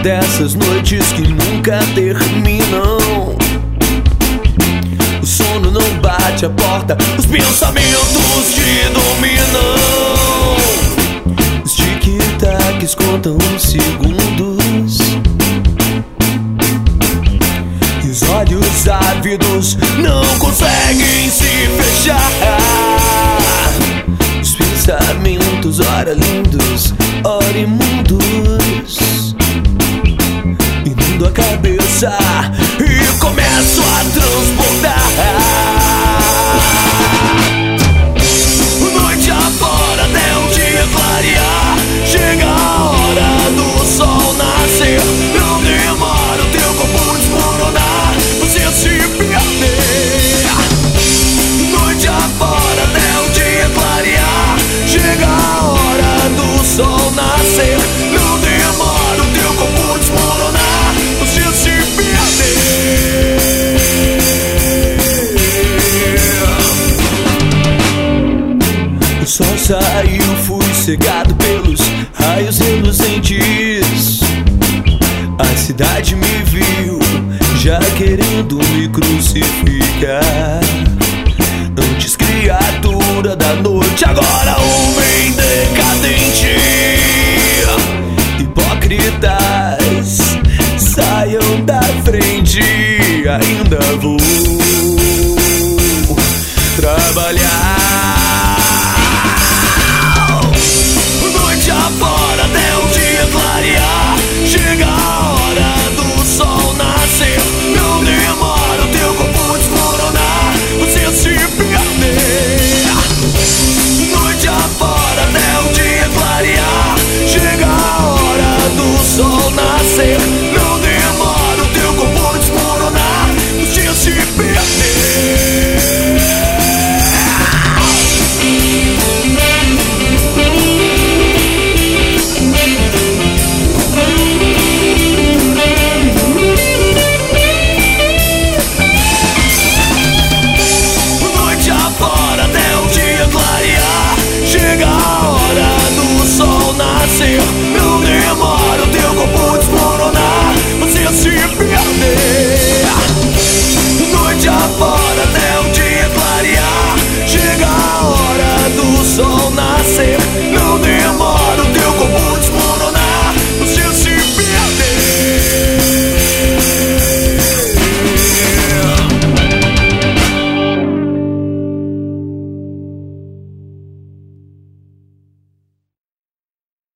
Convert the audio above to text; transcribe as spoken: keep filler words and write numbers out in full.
dessas noites que nunca terminam. O sono não bate a porta, os pensamentos te dominam. Os tic-tacs contam segundos e os olhos ávidos não conseguem se fechar. Os pensamentos, ora lindos, ora imundos, inundam a cabeça e começo a transbordar. Noite afora até o dia clarear, chega a hora do sol nascer. Não demora o teu corpo desmoronar, você se perder. Noite afora até o dia clarear, chega a hora do sol nascer. Não demora o teu corpo desmoronar, você se perder. O sol saiu, fui cegado pelos raios reluzentes. A cidade me viu, já querendo me crucificar. Antes criatura da noite, agora homem decadente. Hipócritas, saiam da frente. Ainda vou trabalhar. Noite afora até o dia clarear, chega a hora do sol nascer. Não demora o teu corpo desmoronar, você se perder. Noite afora até o dia clarear, chega a hora do sol nascer. Não demora o teu corpo desmoronar, você se perder. Não demora o teu corpo desmoronar, você se perder. Noite afora até o dia clarear, chega a hora do sol nascer.